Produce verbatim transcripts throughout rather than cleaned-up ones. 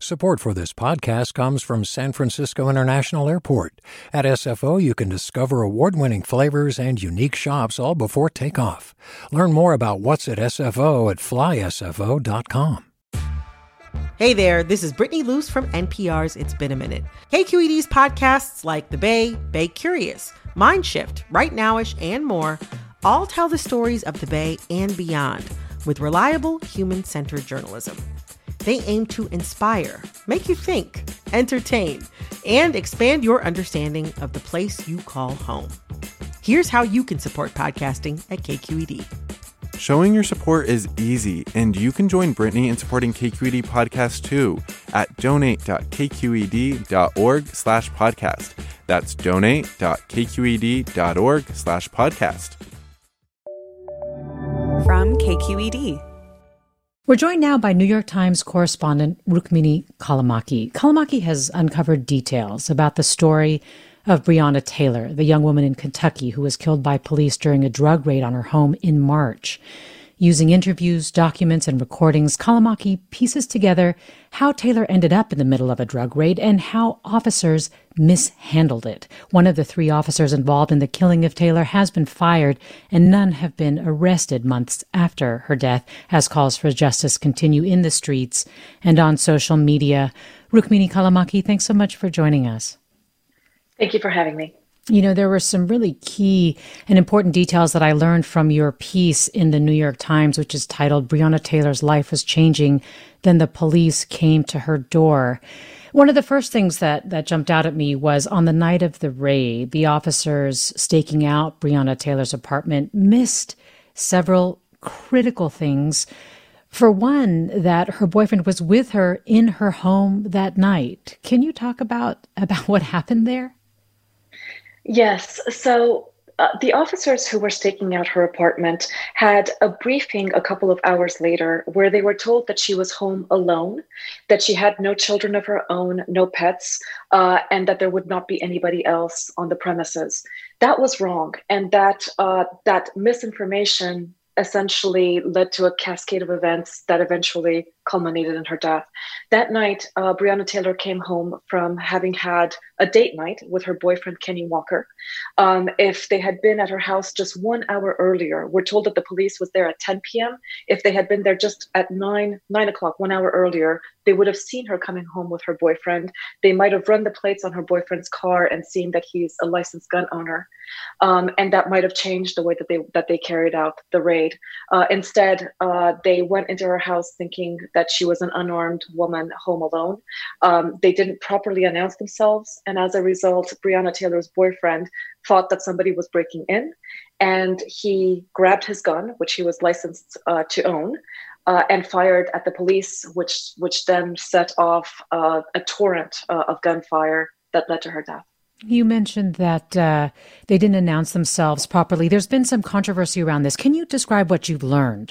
Support for this podcast comes from San Francisco International Airport. At S F O, you can discover award-winning flavors and unique shops all before takeoff. Learn more about what's at S F O at fly S F O dot com. Hey there, this is Brittany Luce from N P R's It's Been a Minute. K Q E D's podcasts like The Bay, Bay Curious, Mindshift, Right Nowish, and more all tell the stories of the Bay and beyond with reliable, human-centered journalism. They aim to inspire, make you think, entertain, and expand your understanding of the place you call home. Here's how you can support podcasting at K Q E D. Showing your support is easy, and you can join Brittany in supporting K Q E D Podcast too at donate.kqed.org slash podcast. That's donate.kqed.org slash podcast. From K Q E D. We're joined now by New York Times correspondent Rukmini Callimachi. Callimachi has uncovered details about the story of Breonna Taylor, the young woman in Kentucky who was killed by police during a drug raid on her home in March. Using interviews, documents, and recordings, Callimachi pieces together how Taylor ended up in the middle of a drug raid and how officers mishandled it. One of the three officers involved in the killing of Taylor has been fired, and none have been arrested months after her death, as calls for justice continue in the streets and on social media. Rukmini Callimachi, thanks so much for joining us. Thank you for having me. You know, there were some really key and important details that I learned from your piece in the New York Times, which is titled Breonna Taylor's Life Was Changing, Then the Police Came to Her Door. One of the first things that, that jumped out at me was on the night of the raid, the officers staking out Breonna Taylor's apartment missed several critical things. For one, that her boyfriend was with her in her home that night. Can you talk about, about what happened there? Yes. So uh, the officers who were staking out her apartment had a briefing a couple of hours later where they were told that she was home alone, that she had no children of her own, no pets, uh, and that there would not be anybody else on the premises. That was wrong. And that uh, that misinformation essentially led to a cascade of events that eventually culminated in her death. That night, uh, Breonna Taylor came home from having had a date night with her boyfriend, Kenny Walker. Um, if they had been at her house just one hour earlier, we're told that the police was there at ten p.m. If they had been there just at nine, nine o'clock, one hour earlier, they would have seen her coming home with her boyfriend. They might have run the plates on her boyfriend's car and seen that he's a licensed gun owner. Um, and that might have changed the way that they that they carried out the raid. Uh, instead, uh, they went into her house thinking that she was an unarmed woman home alone. Um, they didn't properly announce themselves. And as a result, Breonna Taylor's boyfriend thought that somebody was breaking in, and he grabbed his gun, which he was licensed uh, to own, uh, and fired at the police, which which then set off uh, a torrent uh, of gunfire that led to her death. You mentioned that uh, they didn't announce themselves properly. There's been some controversy around this. Can you describe what you've learned?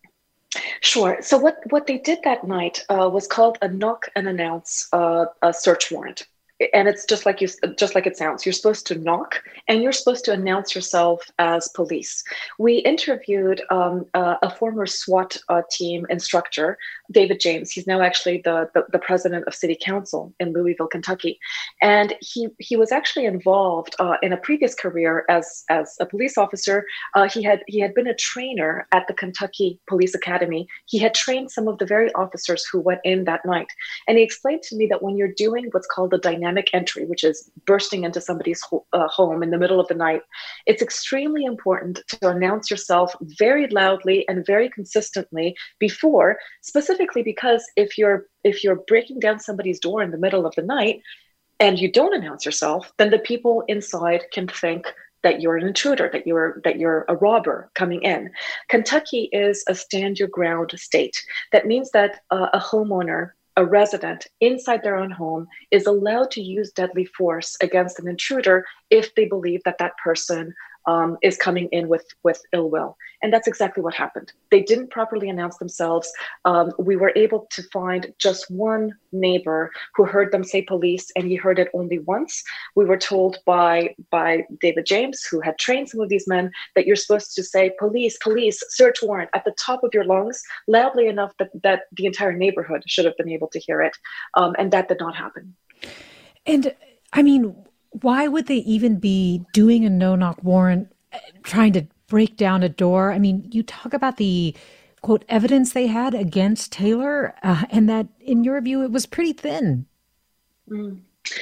Sure. So what, what they did that night uh, was called a knock and announce uh, a search warrant. And it's just like you, just like it sounds. You're supposed to knock, and you're supposed to announce yourself as police. We interviewed um, uh, a former SWAT uh, team instructor, David James. He's now actually the, the the president of City Council in Louisville, Kentucky, and he he was actually involved uh, in a previous career as as a police officer. Uh, he had he had been a trainer at the Kentucky Police Academy. He had trained some of the very officers who went in that night, and he explained to me that when you're doing what's called the dynamic entry, which is bursting into somebody's ho- uh, home in the middle of the night, it's extremely important to announce yourself very loudly and very consistently before, specifically because if you're if you're breaking down somebody's door in the middle of the night and you don't announce yourself, then the people inside can think that you're an intruder, that you're that you're a robber coming in. Kentucky is a stand your ground state. That means that uh, a homeowner, a resident inside their own home, is allowed to use deadly force against an intruder if they believe that that person um, is coming in with, with ill will. And that's exactly what happened. They didn't properly announce themselves. Um, we were able to find just one neighbor who heard them say police, and he heard it only once. We were told by, by David James, who had trained some of these men, that you're supposed to say police, police, search warrant at the top of your lungs, loudly enough that, that the entire neighborhood should have been able to hear it. Um, and that did not happen. And I mean, why would they even be doing a no-knock warrant, trying to break down a door? I mean, you talk about the, quote, evidence they had against Taylor, uh, and that, in your view, it was pretty thin. Mm.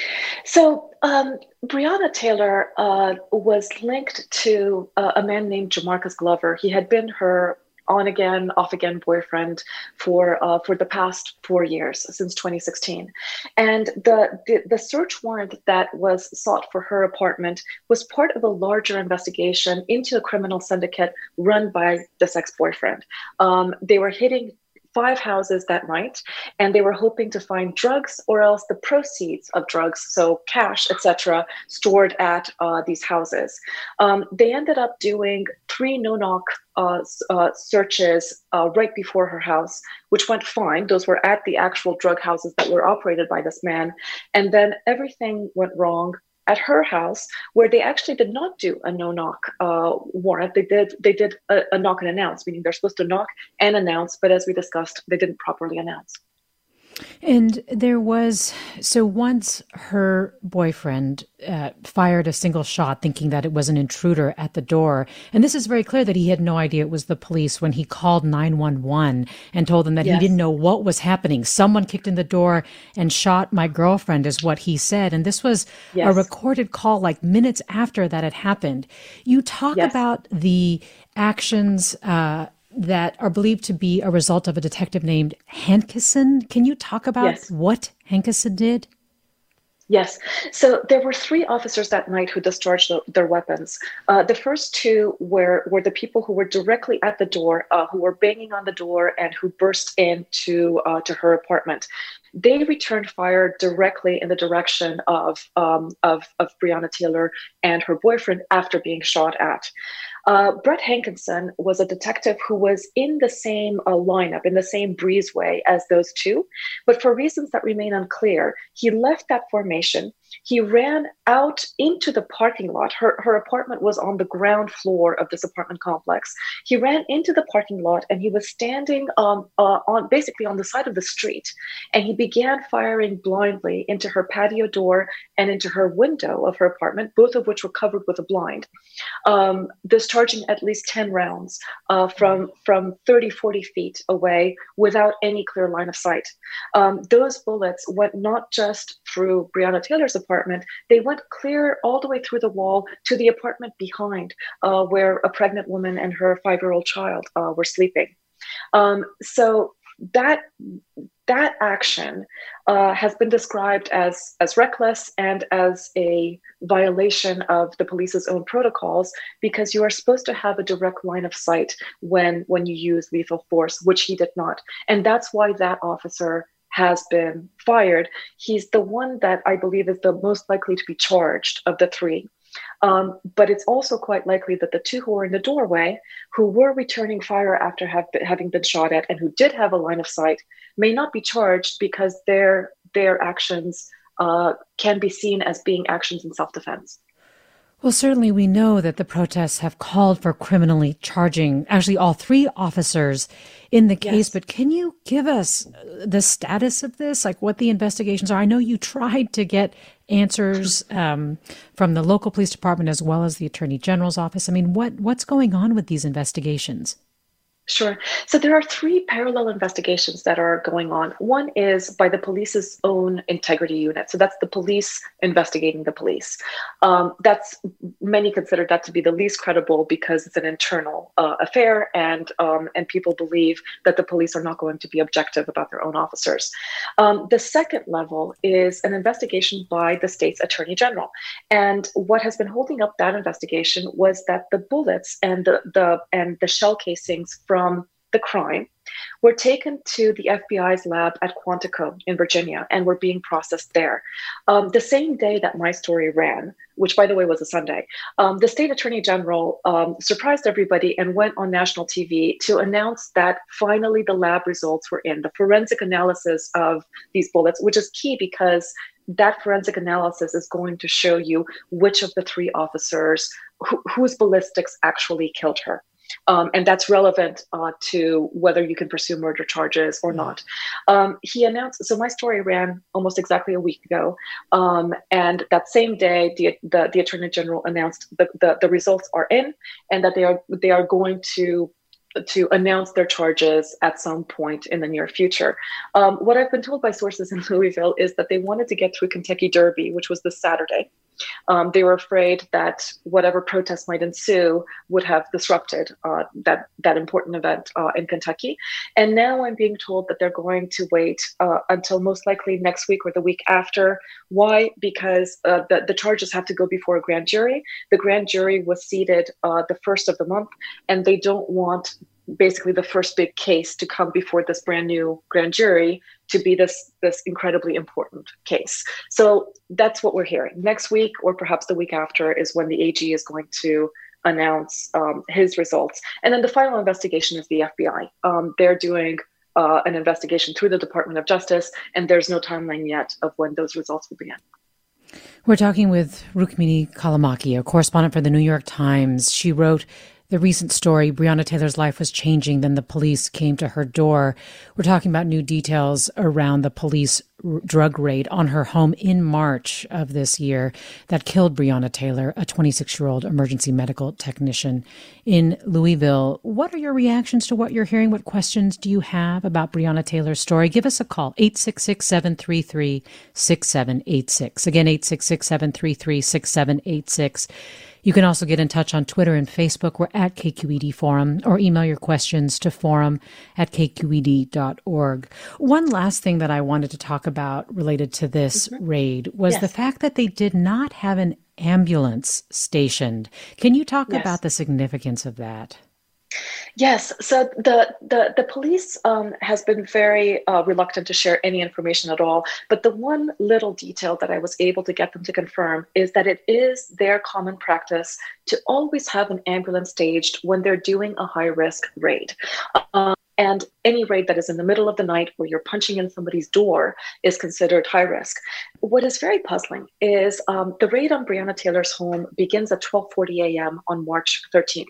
So um, Breonna Taylor uh, was linked to uh, a man named Jamarcus Glover. He had been her on-again, off-again boyfriend for uh, for the past four years, since twenty sixteen. And the, the, the search warrant that was sought for her apartment was part of a larger investigation into a criminal syndicate run by this ex-boyfriend. Um, they were hitting five houses that night, and they were hoping to find drugs or else the proceeds of drugs, so cash, et cetera, stored at uh, these houses. Um, they ended up doing three no-knock uh, uh, searches uh, right before her house, which went fine. Those were at the actual drug houses that were operated by this man. And then everything went wrong at her house, where they actually did not do a no-knock uh, warrant. They did they did a, a knock and announce, meaning they're supposed to knock and announce, but as we discussed, they didn't properly announce. And there was, so once her boyfriend uh, fired a single shot thinking that it was an intruder at the door, and this is very clear that he had no idea it was the police when he called nine one one and told them that yes. he didn't know what was happening. Someone kicked in the door and shot my girlfriend, is what he said. And this was yes. a recorded call like minutes after that had happened. You talk yes. about the actions uh that are believed to be a result of a detective named Hankison. Can you talk about yes. what Hankison did? Yes. So there were three officers that night who discharged the, their weapons. Uh, the first two were, were the people who were directly at the door, uh, who were banging on the door and who burst into uh, to her apartment. They returned fire directly in the direction of, um, of, of Breonna Taylor and her boyfriend after being shot at. Uh, Brett Hankison was a detective who was in the same uh, lineup, in the same breezeway as those two, but for reasons that remain unclear, he left that formation. He ran out into the parking lot. Her, her apartment was on the ground floor of this apartment complex. He ran into the parking lot, and he was standing um, uh, on basically on the side of the street, and he began firing blindly into her patio door and into her window of her apartment, both of which were covered with a blind, um, discharging at least ten rounds uh, from, from thirty, forty feet away without any clear line of sight. Um, those bullets went not just through Breonna Taylor's apartment, they went clear all the way through the wall to the apartment behind, uh, where a pregnant woman and her five-year-old child uh, were sleeping. Um, so that that action uh, has been described as as reckless and as a violation of the police's own protocols, because you are supposed to have a direct line of sight when when you use lethal force, which he did not, and that's why that officer has been fired. He's the one that I believe is the most likely to be charged of the three. Um, but it's also quite likely that the two who were in the doorway, who were returning fire after have been, having been shot at and who did have a line of sight, may not be charged because their, their actions uh, can be seen as being actions in self-defense. Well, certainly we know that the protests have called for criminally charging actually all three officers in the case, yes. but can you give us the status of this, like what the investigations are? I know you tried to get answers um, from the local police department as well as the Attorney General's office. I mean, what what's going on with these investigations? Sure. So there are three parallel investigations that are going on. One is by the police's own integrity unit. So that's the police investigating the police. Um, that's many consider that to be the least credible because it's an internal uh, affair, and um, and people believe that the police are not going to be objective about their own officers. Um, the second level is an investigation by the state's attorney general. And what has been holding up that investigation was that the bullets and the the and the shell casings from from the crime were taken to the F B I's lab at Quantico in Virginia and were being processed there. Um, the same day that my story ran, which by the way was a Sunday, um, the state attorney general um, surprised everybody and went on national T V to announce that finally the lab results were in, the forensic analysis of these bullets, which is key because that forensic analysis is going to show you which of the three officers wh- whose ballistics actually killed her. Um, and that's relevant uh, to whether you can pursue murder charges or not. Um, he announced, so my story ran almost exactly a week ago. Um, and that same day, the, the, the Attorney General announced that the, the results are in and that they are they are going to to announce their charges at some point in the near future. Um, what I've been told by sources in Louisville is that they wanted to get through Kentucky Derby, which was this Saturday. Um, they were afraid that whatever protests might ensue would have disrupted uh, that, that important event uh, in Kentucky. And now I'm being told that they're going to wait uh, until most likely next week or the week after. Why? Because uh, the, the charges have to go before a grand jury. The grand jury was seated uh, the first of the month, and they don't want basically the first big case to come before this brand new grand jury to be this this incredibly important case. So that's what we're hearing. Next week, or perhaps the week after, is when the A G is going to announce um, his results. And then the final investigation is the F B I. Um, they're doing uh, an investigation through the Department of Justice, and there's no timeline yet of when those results will begin. We're talking with Rukmini Callimachi, a correspondent for the New York Times. She wrote the recent story, Breonna Taylor's life was changing, then the police came to her door. We're talking about new details around the police r- drug raid on her home in March of this year that killed Breonna Taylor, a twenty-six-year-old emergency medical technician in Louisville. What are your reactions to what you're hearing? What questions do you have about Breonna Taylor's story? Give us a call, eight six six, seven three three, six seven eight six. Again, eight six six, seven three three, six seven eight six. You can also get in touch on Twitter and Facebook. We're at K Q E D Forum, or email your questions to forum at k q e d dot org. One last thing that I wanted to talk about related to this mm-hmm. raid was yes. the fact that they did not have an ambulance stationed. Can you talk yes. about the significance of that? Yes. So the the, the police um, has been very uh, reluctant to share any information at all. But the one little detail that I was able to get them to confirm is that it is their common practice to always have an ambulance staged when they're doing a high-risk raid. Um, and any raid that is in the middle of the night where you're punching in somebody's door is considered high risk. What is very puzzling is um, the raid on Breonna Taylor's home begins at twelve forty a.m. on March thirteenth.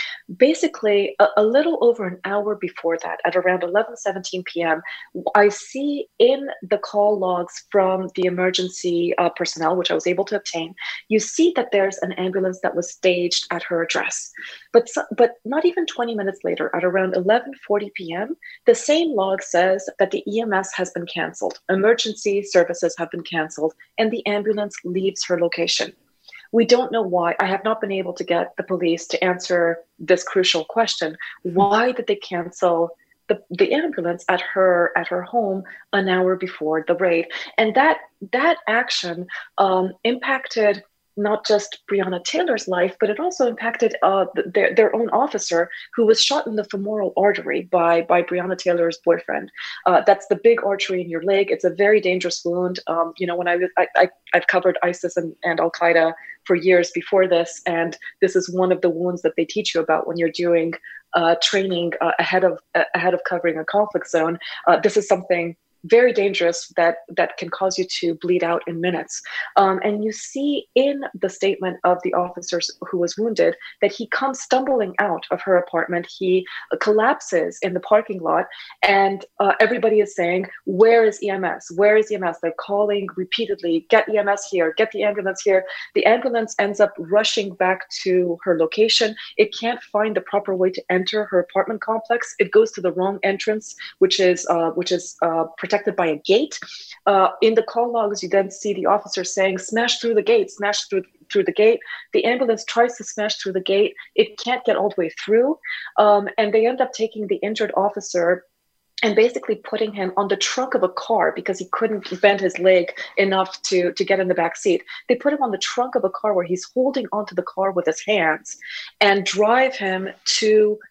Basically, a, a little over an hour before that, at around eleven seventeen p.m., I see in the call logs from the emergency uh, personnel, which I was able to obtain, you see that there's an ambulance that was staged at her address. But so, but not even twenty minutes later, at around eleven forty p.m., the same log says that the E M S has been canceled, emergency services have been canceled, and the ambulance leaves her location. We don't know why. I have not been able to get the police to answer this crucial question. Why did they cancel the, the ambulance at her at her home an hour before the raid? And that that action um, impacted not just Breonna Taylor's life, but it also impacted uh, their, their own officer who was shot in the femoral artery by, by Breonna Taylor's boyfriend. Uh, that's the big artery in your leg. It's a very dangerous wound. Um, you know, when I was, I, I, I've covered ISIS and, and Al-Qaeda for years before this, and this is one of the wounds that they teach you about when you're doing uh, training uh, ahead of uh, ahead of covering a conflict zone. Uh, this is something very dangerous that that can cause you to bleed out in minutes. Um, and you see in the statement of the officer who was wounded that he comes stumbling out of her apartment. He uh, collapses in the parking lot, and uh, everybody is saying, where is E M S? Where is E M S? They're calling repeatedly, get E M S here, get the ambulance here. The ambulance ends up rushing back to her location. It can't find the proper way to enter her apartment complex. It goes to the wrong entrance, which is uh, which is uh, protected by a gate. Uh, in the call logs, you then see the officer saying, smash through the gate, smash through through the gate. The ambulance tries to smash through the gate. It can't get all the way through. Um, and they end up taking the injured officer and basically putting him on the trunk of a car because he couldn't bend his leg enough to, to get in the back seat. They put him on the trunk of a car where he's holding onto the car with his hands and drive him to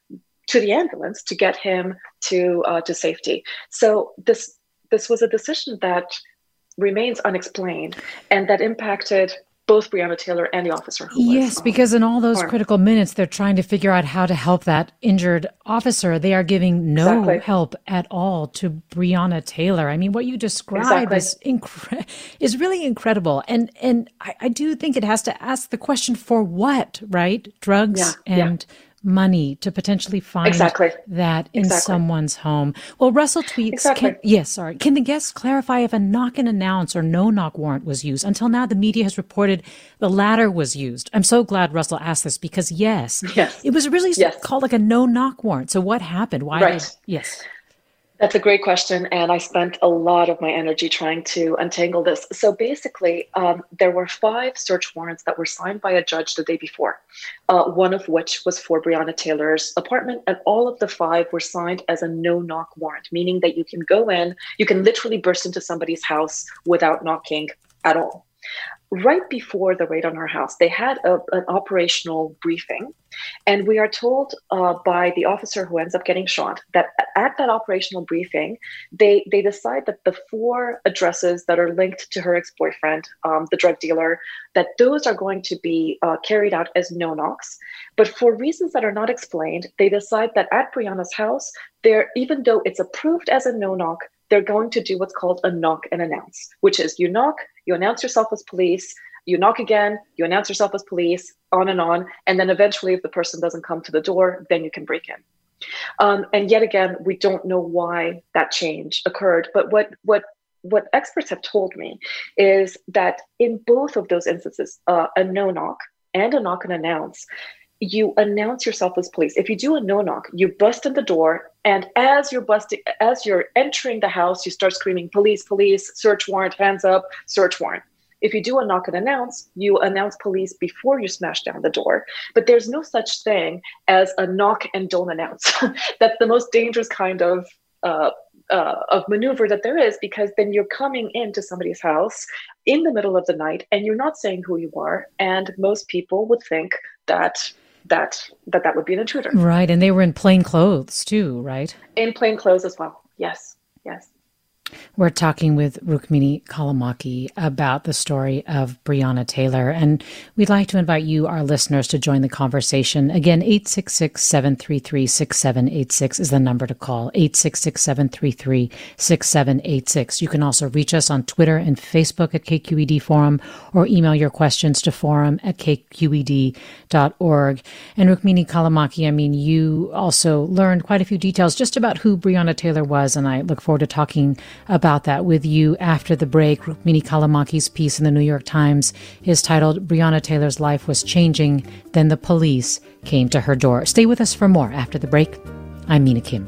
to the ambulance to get him to uh, to safety. So this this was a decision that remains unexplained and that impacted both Breonna Taylor and the officer who was Yes, because in all those harmed. critical minutes, they're trying to figure out how to help that injured officer. They are giving no Exactly. help at all to Breonna Taylor. I mean, what you describe Exactly. is incre- is really incredible. And and I, I do think it has to ask the question, for what, right? Drugs Yeah, yeah. and money to potentially find Exactly. that in Exactly. someone's home. Well, Russell tweets, Exactly. can, yes, sorry. Can the guests clarify if a knock and announce or no knock warrant was used? Until now, the media has reported the latter was used. I'm so glad Russell asked this because, yes, Yes. it was really Yes. called like a no knock warrant. So what happened? Why? Right. Did, yes. That's a great question, and I spent a lot of my energy trying to untangle this. So basically, um, there were five search warrants that were signed by a judge the day before, uh, one of which was for Breonna Taylor's apartment, and all of the five were signed as a no-knock warrant, meaning that you can go in, you can literally burst into somebody's house without knocking at all. Right before the raid on our house, they had a, an operational briefing, and we are told uh, by the officer who ends up getting shot that at that operational briefing, they they decide that the four addresses that are linked to her ex-boyfriend, um, the drug dealer, that those are going to be uh, carried out as no-knocks. But for reasons that are not explained, they decide that at Breonna's house, there, even though it's approved as a no-knock, they're going to do what's called a knock and announce, which is you knock, you announce yourself as police, you knock again, you announce yourself as police, on and on. And then eventually, if the person doesn't come to the door, then you can break in. Um, and yet again, we don't know why that change occurred. But what what what experts have told me is that in both of those instances, uh, a no knock and a knock and announce, you announce yourself as police. If you do a no knock, you bust in the door, and as you're busting, as you're entering the house, you start screaming, "Police, police! Search warrant! Hands up! Search warrant!" If you do a knock and announce, you announce police before you smash down the door. But there's no such thing as a knock and don't announce. That's the most dangerous kind of uh, uh, of maneuver that there is, because then you're coming into somebody's house in the middle of the night and you're not saying who you are. And most people would think that that that that would be an intruder. Right. And they were in plain clothes too, right? In plain clothes as well. Yes. Yes. We're talking with Rukmini Callimachi about the story of Breonna Taylor, and we'd like to invite you, our listeners, to join the conversation. Again, eight six six, seven three three, six seven eight six is the number to call, eight six six, seven three three, six seven eight six. You can also reach us on Twitter and Facebook at K Q E D Forum, or email your questions to forum at k q e d dot org. And Rukmini Callimachi, I mean, you also learned quite a few details just about who Breonna Taylor was, and I look forward to talking about that with you after the break. Rukmini Callimachi's piece in the New York Times is titled "Breonna Taylor's Life Was Changing, Then the Police Came to Her Door." Stay with us for more after the break. I'm Mina Kim.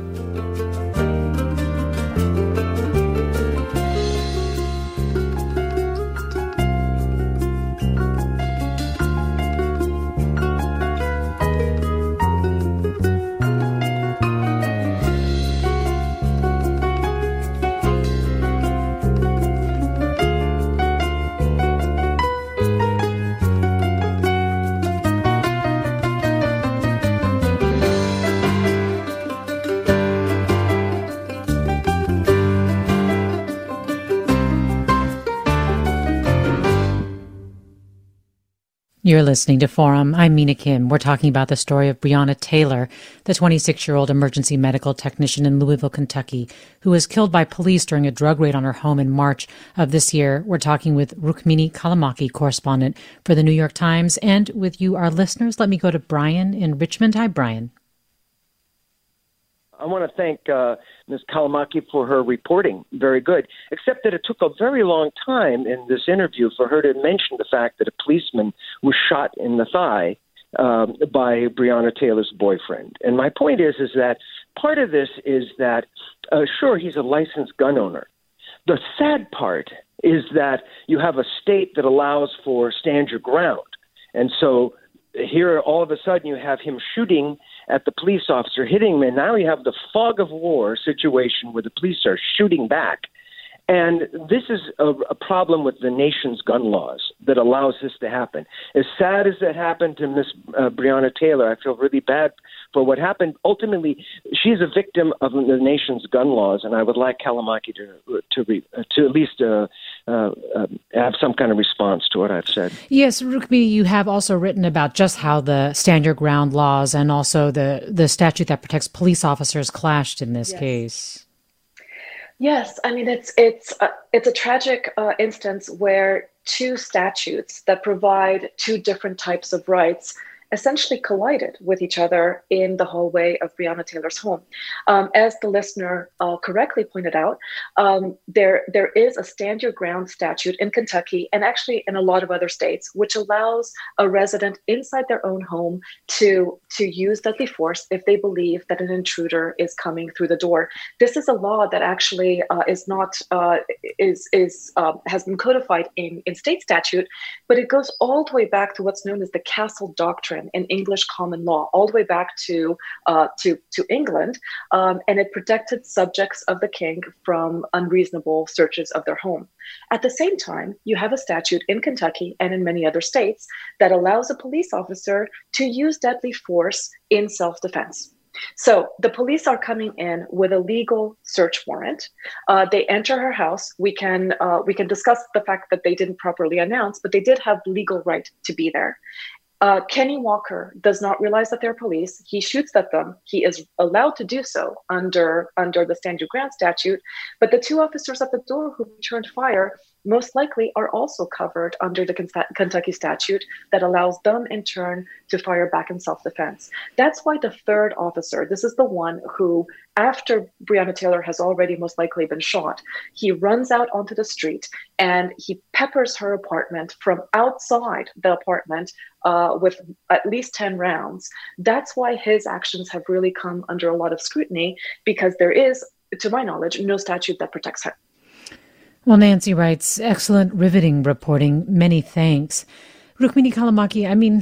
You're listening to Forum. I'm Mina Kim. We're talking about the story of Breonna Taylor, the twenty-six-year-old emergency medical technician in Louisville, Kentucky, who was killed by police during a drug raid on her home in March of this year. We're talking with Rukmini Callimachi, correspondent for the New York Times, and with you, our listeners. Let me go to Brian in Richmond. Hi, Brian. I want to thank uh, Miz Callimachi for her reporting. Very good. Except that it took a very long time in this interview for her to mention the fact that a policeman was shot in the thigh um, by Breonna Taylor's boyfriend. And my point is, is that part of this is that, uh, sure, he's a licensed gun owner. The sad part is that you have a state that allows for stand your ground. And so here, all of a sudden, you have him shooting at the police officer, hitting him, and now you have the fog of war situation where the police are shooting back. And this is a, a problem with the nation's gun laws that allows this to happen. As sad as that happened to Miss uh, Breonna Taylor, I feel really bad for what happened. Ultimately, she's a victim of the nation's gun laws, and I would like Kalamaki to to, re, to at least uh, uh, uh, have some kind of response to what I've said. Yes, Rukmini, you have also written about just how the stand your ground laws and also the, the statute that protects police officers clashed in this Yes. case. Yes, I mean it's it's a, it's a tragic uh, instance where two statutes that provide two different types of rights essentially collided with each other in the hallway of Breonna Taylor's home. Um, as the listener uh, correctly pointed out, um, there there is a stand your ground statute in Kentucky and actually in a lot of other states, which allows a resident inside their own home to to use deadly force if they believe that an intruder is coming through the door. This is a law that actually uh, is not uh, is is uh, has been codified in in state statute, but it goes all the way back to what's known as the Castle Doctrine in English common law, all the way back to uh, to to England, um, and it protected subjects of the king from unreasonable searches of their home. At the same time, you have a statute in Kentucky and in many other states that allows a police officer to use deadly force in self-defense. So the police are coming in with a legal search warrant. Uh, they enter her house. We can uh, we can discuss the fact that they didn't properly announce, but they did have legal right to be there. Uh, Kenny Walker does not realize that they're police. He shoots at them. He is allowed to do so under under the Stand Your Ground statute. But the two officers at the door who returned fire most likely are also covered under the Kentucky statute that allows them in turn to fire back in self-defense. That's why the third officer, this is the one who, after Breonna Taylor has already most likely been shot, he runs out onto the street and he peppers her apartment from outside the apartment uh, with at least ten rounds. That's why his actions have really come under a lot of scrutiny, because there is, to my knowledge, no statute that protects her. Well, Nancy writes, excellent, riveting reporting. Many thanks. Rukmini Callimachi, I mean,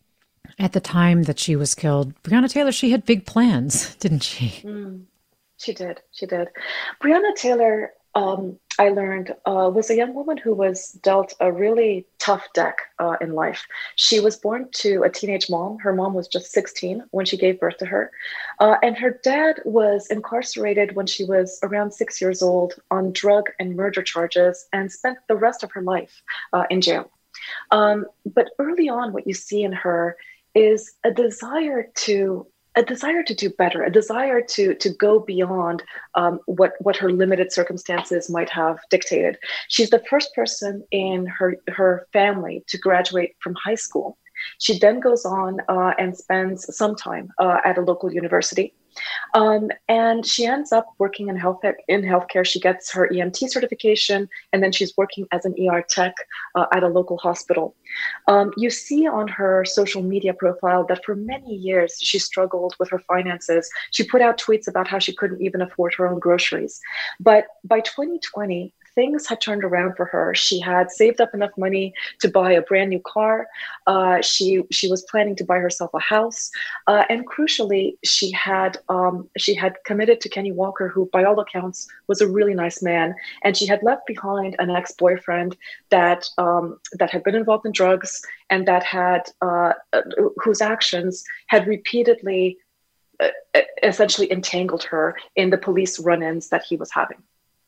at the time that she was killed, Breonna Taylor, she had big plans, didn't she? Mm, she did. She did. Breonna Taylor, um, I learned, uh, was a young woman who was dealt a really tough deck uh, in life. She was born to a teenage mom. Her mom was just sixteen when she gave birth to her. Uh, and her dad was incarcerated when she was around six years old on drug and murder charges and spent the rest of her life uh, in jail. Um, but early on, what you see in her is a desire to a desire to do better, a desire to to go beyond um, what what her limited circumstances might have dictated. She's the first person in her her family to graduate from high school. She then goes on uh, and spends some time uh, at a local university. Um, and she ends up working in health in healthcare. She gets her E M T certification, and then she's working as an E R tech uh, at a local hospital. Um, you see on her social media profile that for many years she struggled with her finances. She put out tweets about how she couldn't even afford her own groceries. But by twenty twenty, things had turned around for her. She had saved up enough money to buy a brand new car. Uh, she she was planning to buy herself a house, uh, and crucially, she had um, she had committed to Kenny Walker, who, by all accounts, was a really nice man. And she had left behind an ex-boyfriend that um, that had been involved in drugs and that had uh, whose actions had repeatedly, uh, essentially, entangled her in the police run-ins that he was having.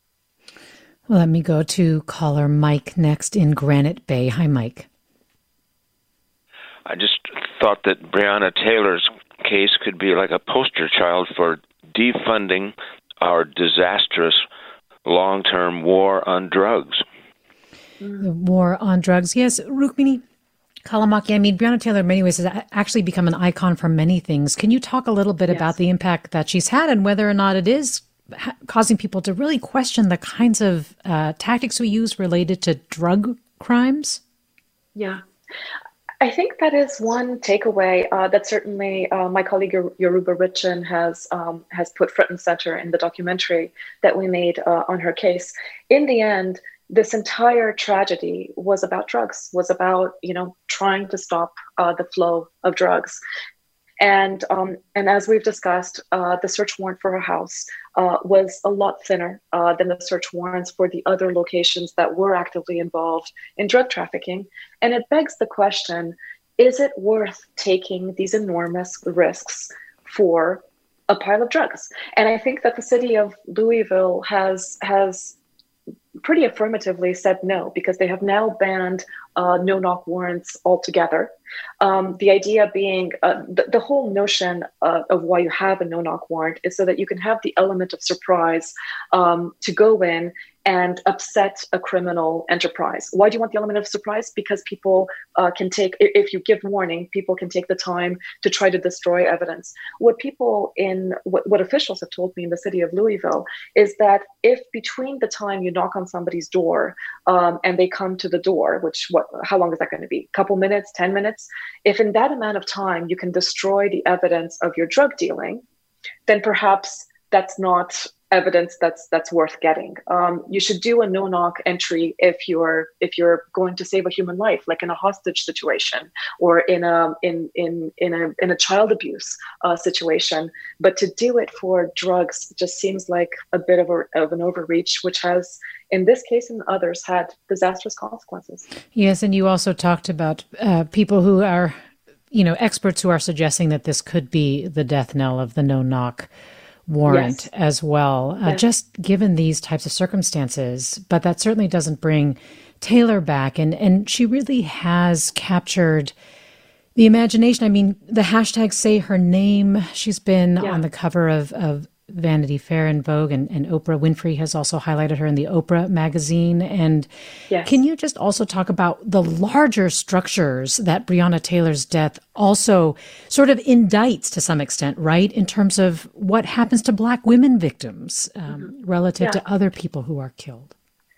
Well, let me go to caller Mike next in Granite Bay. Hi, Mike. I just thought that Breonna Taylor's case could be like a poster child for defunding our disastrous long-term war on drugs. The war on drugs. Yes, Rukmini Callimachi, I mean, Breonna Taylor in many ways has actually become an icon for many things. Can you talk a little bit yes. about the impact that she's had and whether or not it is causing people to really question the kinds of uh, tactics we use related to drug crimes? Yeah. I think that is one takeaway uh, that certainly uh, my colleague Yoruba Richin has um, has put front and center in the documentary that we made uh, on her case. In the end, this entire tragedy was about drugs, was about, you know, trying to stop uh, the flow of drugs. And um, and as we've discussed, uh, the search warrant for her house uh, was a lot thinner uh, than the search warrants for the other locations that were actively involved in drug trafficking. And it begs the question, is it worth taking these enormous risks for a pile of drugs? And I think that the city of Louisville has has pretty affirmatively said no, because they have now banned uh, no-knock warrants altogether. Um, the idea being, uh, the, the whole notion uh, of why you have a no-knock warrant is so that you can have the element of surprise um, to go in and upset a criminal enterprise. Why do you want the element of surprise? Because people uh, can take, if you give warning, people can take the time to try to destroy evidence. What people in, what, what officials have told me in the city of Louisville is that if between the time you knock on somebody's door um, and they come to the door, which what, how long is that going to be? A couple minutes, ten minutes? If in that amount of time you can destroy the evidence of your drug dealing, then perhaps that's not evidence that's that's worth getting. Um, you should do a no-knock entry if you're if you're going to save a human life, like in a hostage situation or in a in in in a in a child abuse uh, situation. But to do it for drugs just seems like a bit of, a, of an overreach, which has, in this case and others, had disastrous consequences. Yes, and you also talked about uh, people who are, you know, experts who are suggesting that this could be the death knell of the no-knock warrant yes. as well, uh, yes. just given these types of circumstances. But that certainly doesn't bring Taylor back. And, and she really has captured the imagination. I mean, the hashtag Say Her Name, she's been yeah. on the cover of, of Vanity Fair and Vogue, and, and Oprah Winfrey has also highlighted her in the Oprah magazine. And yes. can you just also talk about the larger structures that Breonna Taylor's death also sort of indicts to some extent, right? In terms of what happens to Black women victims um, mm-hmm. relative yeah. to other people who are killed.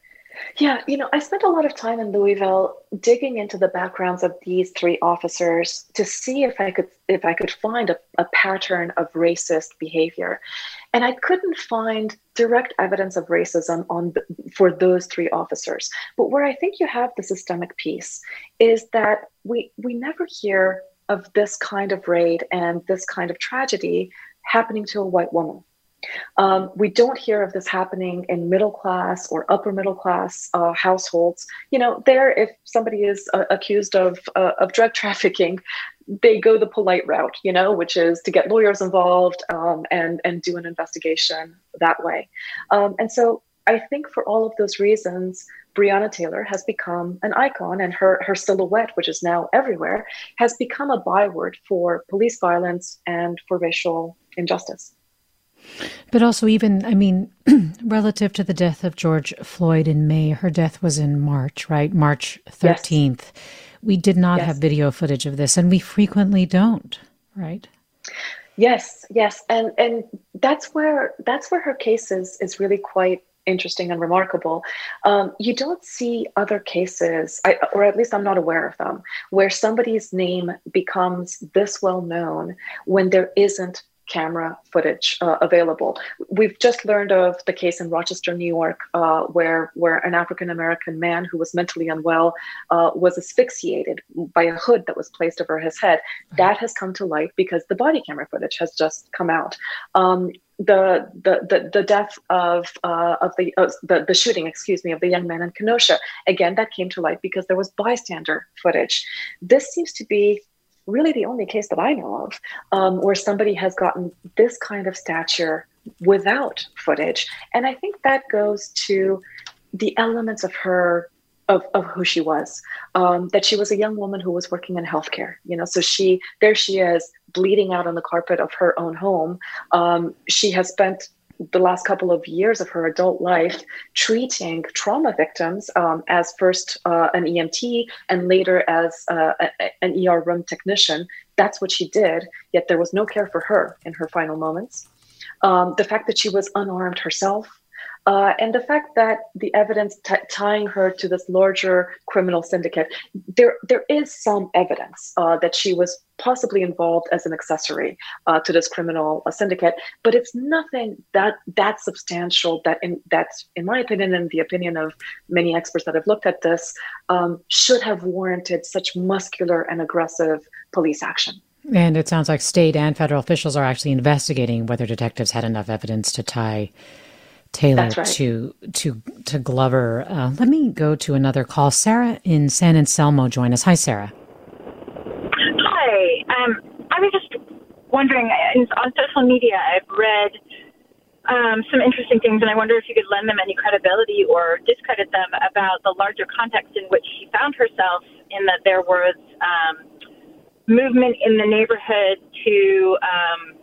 Yeah, you know, I spent a lot of time in Louisville digging into the backgrounds of these three officers to see if I could if I could find a, a pattern of racist behavior. And I couldn't find direct evidence of racism on the, for those three officers. But where I think you have the systemic piece is that we we never hear of this kind of raid and this kind of tragedy happening to a white woman. Um, we don't hear of this happening in middle class or upper middle class uh, households. You know, there, if somebody is uh, accused of uh, of drug trafficking, they go the polite route, you know, which is to get lawyers involved um, and and do an investigation that way. Um, and so I think for all of those reasons, Breonna Taylor has become an icon, and her her silhouette, which is now everywhere, has become a byword for police violence and for racial injustice. But also even, I mean, relative to the death of George Floyd in May, her death was in March, right? March thirteenth. Yes. We did not yes. have video footage of this, and we frequently don't, right? Yes, yes. And and that's where that's where her case is, is really quite interesting and remarkable. Um, you don't see other cases, I, or at least I'm not aware of them, where somebody's name becomes this well known when there isn't camera footage uh, available. We've just learned of the case in Rochester, New York, uh, where where an African-American man who was mentally unwell uh, was asphyxiated by a hood that was placed over his head. That has come to light because the body camera footage has just come out. Um, the, the the the death of uh, of the, uh, the the shooting, excuse me, of the young man in Kenosha. Again, that came to light because there was bystander footage. This seems to be really the only case that I know of um, where somebody has gotten this kind of stature without footage. And I think that goes to the elements of her, of, of who she was, um, that she was a young woman who was working in healthcare, you know, so she, there she is bleeding out on the carpet of her own home. Um, she has spent the last couple of years of her adult life treating trauma victims um, as first uh, an E M T and later as uh, a, an E R room technician. That's what she did, yet there was no care for her in her final moments. Um, the fact that she was unarmed herself, Uh, and the fact that the evidence t- tying her to this larger criminal syndicate, there there is some evidence uh, that she was possibly involved as an accessory uh, to this criminal uh, syndicate, but it's nothing that that substantial that, in that, in my opinion, and the opinion of many experts that have looked at this, um, should have warranted such muscular and aggressive police action. And it sounds like state and federal officials are actually investigating whether detectives had enough evidence to tie Taylor That's right. to to to Glover. Uh, let me go to another call. Sarah in San Anselmo, join us. Hi, Sarah. Hi. Um, I was just wondering, on social media, I've read um, some interesting things, and I wonder if you could lend them any credibility or discredit them about the larger context in which she found herself, in that there was um, movement in the neighborhood to um,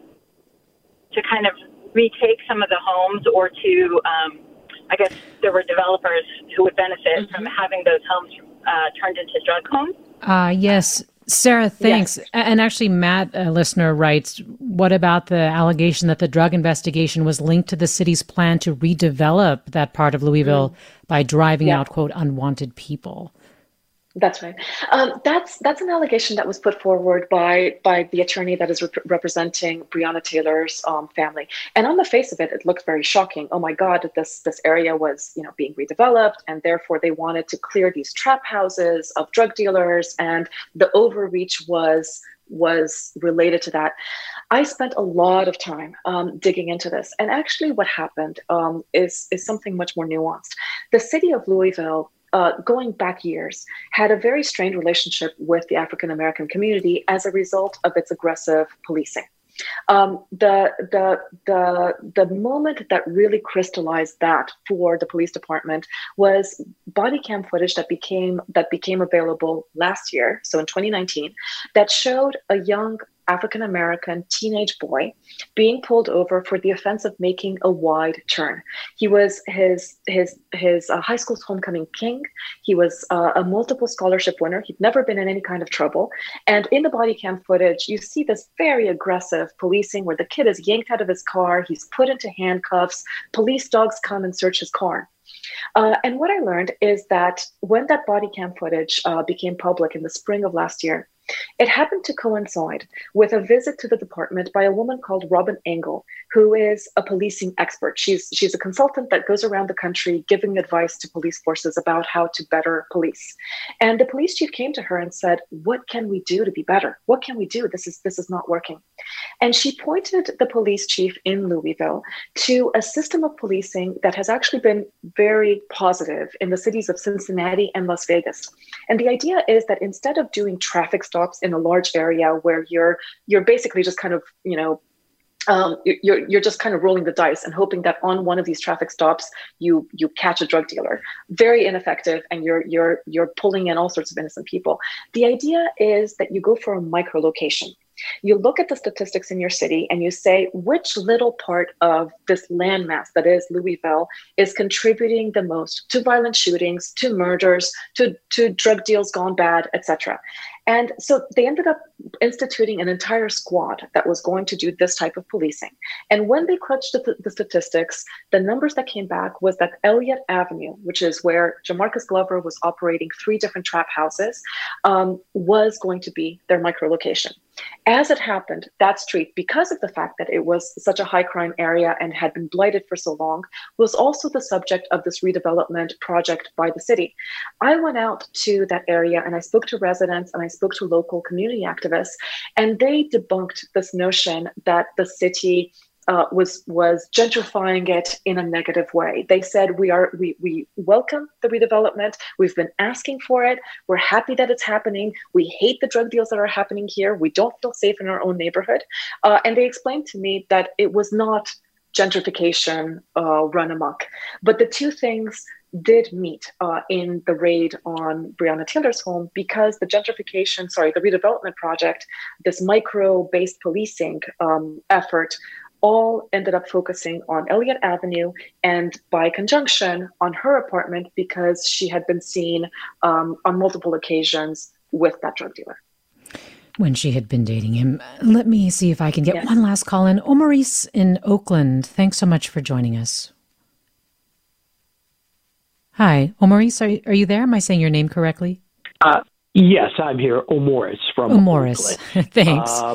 to kind of retake some of the homes, or to, um, I guess there were developers who would benefit mm-hmm. from having those homes uh, turned into drug homes. Uh, yes. Sarah, thanks. Yes. And actually, Matt, a listener, writes, what about the allegation that the drug investigation was linked to the city's plan to redevelop that part of Louisville mm. by driving yeah. out, quote, unwanted people? That's right. Um, that's that's an allegation that was put forward by by the attorney that is rep- representing Breonna Taylor's um, family. And on the face of it, it looked very shocking. Oh my God, this this area was you know being redeveloped, and therefore they wanted to clear these trap houses of drug dealers, and the overreach was was related to that. I spent a lot of time um, digging into this, and actually, what happened um, is is something much more nuanced. The city of Louisville, Uh, going back years, had a very strained relationship with the African American community as a result of its aggressive policing. Um, the the the the moment that really crystallized that for the police department was body cam footage that became that became available last year, so in twenty nineteen, that showed a young African American teenage boy being pulled over for the offense of making a wide turn. He was his his his uh, high school's homecoming king. He was uh, a multiple scholarship winner. He'd never been in any kind of trouble. And in the body cam footage, you see this very aggressive policing where the kid is yanked out of his car. He's put into handcuffs. Police dogs come and search his car. Uh, and what I learned is that when that body cam footage uh, became public in the spring of last year, it happened to coincide with a visit to the department by a woman called Robin Engel, who is a policing expert. She's she's a consultant that goes around the country giving advice to police forces about how to better police. And the police chief came to her and said, "What can we do to be better? What can we do? This is this is not working." And she pointed the police chief in Louisville to a system of policing that has actually been very positive in the cities of Cincinnati and Las Vegas. And the idea is that instead of doing traffic stops in a large area where you're you're basically just kind of, you know, um, you're you're just kind of rolling the dice and hoping that on one of these traffic stops you you catch a drug dealer, very ineffective, and you're you're you're pulling in all sorts of innocent people. The idea is that you go for a micro location. You look at the statistics in your city and you say, which little part of this landmass that is Louisville is contributing the most to violent shootings, to murders, to, to drug deals gone bad, et cetera. And so they ended up instituting an entire squad that was going to do this type of policing. And when they crunched the, the statistics, the numbers that came back was that Elliott Avenue, which is where Jamarcus Glover was operating three different trap houses, um, was going to be their micro location. As it happened, that street, because of the fact that it was such a high crime area and had been blighted for so long, was also the subject of this redevelopment project by the city. I went out to that area and I spoke to residents and I spoke to local community activists, and they debunked this notion that the city Uh, was was gentrifying it in a negative way. They said we are we we welcome the redevelopment. We've been asking for it. We're happy that it's happening. We hate the drug deals that are happening here. We don't feel safe in our own neighborhood. Uh, and they explained to me that it was not gentrification uh, run amok, but the two things did meet uh, in the raid on Breonna Taylor's home, because the gentrification, sorry, the redevelopment project, this micro-based policing um, effort, all ended up focusing on Elliott Avenue and, by conjunction, on her apartment, because she had been seen um, on multiple occasions with that drug dealer. When she had been dating him. Let me see if I can get yes. one last call in. Omaris in Oakland, thanks so much for joining us. Hi, Omaris, are, are you there? Am I saying your name correctly? Uh, yes, I'm here. Omaris from Omaris, thanks. Um,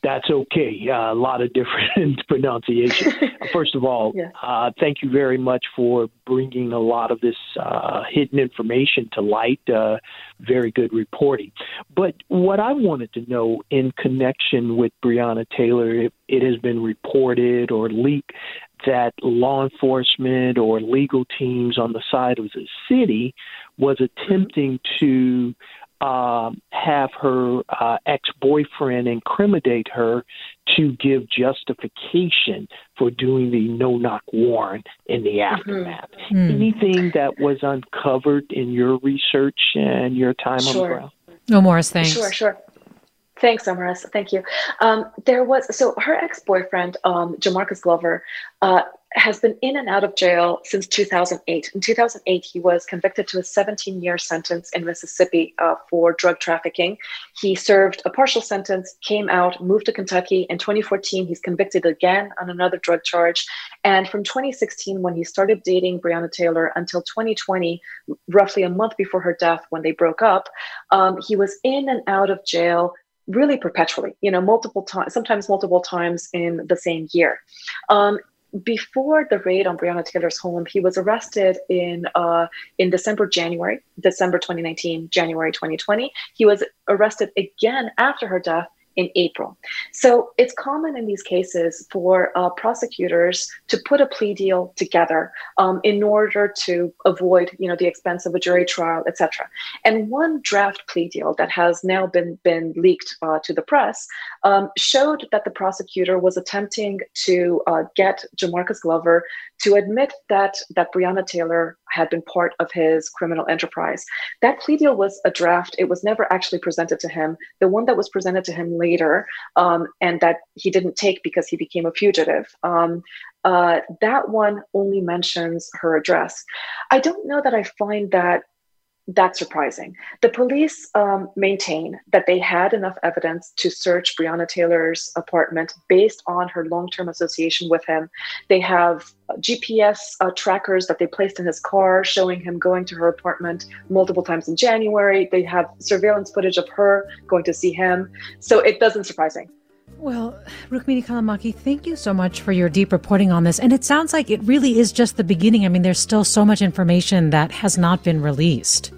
That's okay. Uh, a lot of different pronunciation. First of all, yes. uh, thank you very much for bringing a lot of this uh, hidden information to light. Uh, very good reporting. But what I wanted to know in connection with Breonna Taylor, it, it has been reported or leaked that law enforcement or legal teams on the side of the city was attempting to Um, have her uh, ex-boyfriend incriminate her to give justification for doing the no-knock warrant in the aftermath. Mm-hmm. Anything that was uncovered in your research and your time sure. on the ground? No, Morris, thanks. Sure, sure. Thanks, Amaris. Thank you. Um, there was, so her ex-boyfriend, um, Jamarcus Glover, uh, has been in and out of jail since two thousand eight. In two thousand eight, he was convicted to a seventeen-year sentence in Mississippi uh, for drug trafficking. He served a partial sentence, came out, moved to Kentucky. In twenty fourteen, he's convicted again on another drug charge. And from twenty sixteen, when he started dating Breonna Taylor, until twenty twenty, roughly a month before her death when they broke up, um, he was in and out of jail really perpetually, you know, multiple times, sometimes multiple times in the same year. Um, Before the raid on Breonna Taylor's home, he was arrested in uh, in December, January, December twenty nineteen, January twenty twenty. He was arrested again after her death in April. So it's common in these cases for uh, prosecutors to put a plea deal together um, in order to avoid, you know, the expense of a jury trial, et cetera. And one draft plea deal that has now been been leaked uh, to the press um, showed that the prosecutor was attempting to uh, get Jamarcus Glover to admit that that Breonna Taylor had been part of his criminal enterprise. That plea deal was a draft. It was never actually presented to him. The one that was presented to him later, um, and that he didn't take because he became a fugitive, um, uh, that one only mentions her address. I don't know that I find that that's surprising. The police um, maintain that they had enough evidence to search Breonna Taylor's apartment based on her long-term association with him. They have G P S uh, trackers that they placed in his car showing him going to her apartment multiple times in January. They have surveillance footage of her going to see him. So it doesn't surprise me. Well, Rukmini Callimachi, thank you so much for your deep reporting on this. And it sounds like it really is just the beginning. I mean, there's still so much information that has not been released.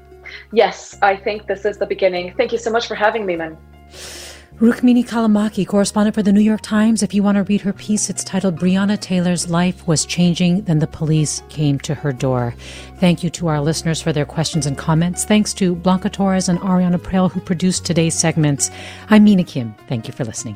Yes, I think this is the beginning. Thank you so much for having me, Min. Rukmini Callimachi, correspondent for the New York Times. If you want to read her piece, it's titled Breonna Taylor's Life Was Changing, Then the Police Came to Her Door. Thank you to our listeners for their questions and comments. Thanks to Blanca Torres and Ariana Prel, who produced today's segments. I'm Mina Kim. Thank you for listening.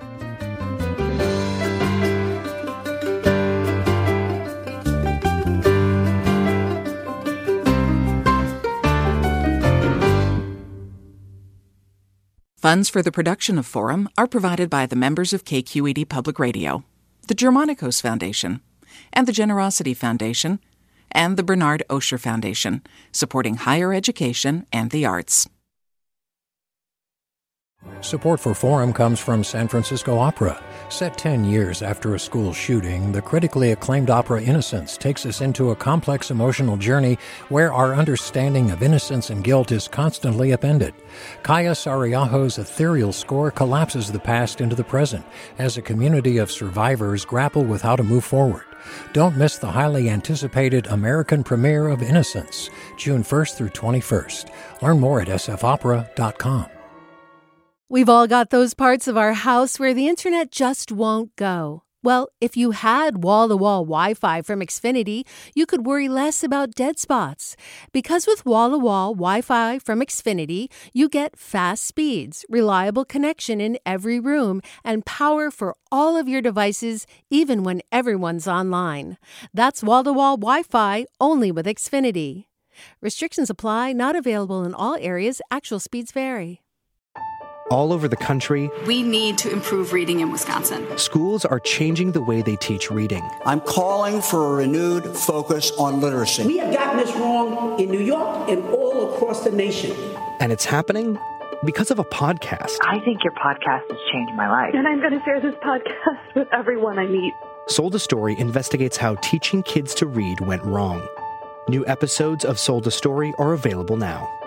Funds for the production of Forum are provided by the members of K Q E D Public Radio, the Germanicos Foundation, and the Generosity Foundation, and the Bernard Osher Foundation, supporting higher education and the arts. Support for Forum comes from San Francisco Opera. Set ten years after a school shooting, the critically acclaimed opera Innocence takes us into a complex emotional journey where our understanding of innocence and guilt is constantly upended. Kaya Sariaho's ethereal score collapses the past into the present as a community of survivors grapple with how to move forward. Don't miss the highly anticipated American premiere of Innocence, June first through twenty-first. Learn more at s f opera dot com. We've all got those parts of our house where the internet just won't go. Well, if you had wall-to-wall Wi-Fi from Xfinity, you could worry less about dead spots. Because with wall-to-wall Wi-Fi from Xfinity, you get fast speeds, reliable connection in every room, and power for all of your devices, even when everyone's online. That's wall-to-wall Wi-Fi only with Xfinity. Restrictions apply, not available in all areas. Actual speeds vary. All over the country, we need to improve reading in Wisconsin. Schools are changing the way they teach reading. I'm calling for a renewed focus on literacy. We have gotten this wrong in New York and all across the nation. And it's happening because of a podcast. I think your podcast has changed my life. And I'm going to share this podcast with everyone I meet. Sold a Story investigates how teaching kids to read went wrong. New episodes of Sold a Story are available now.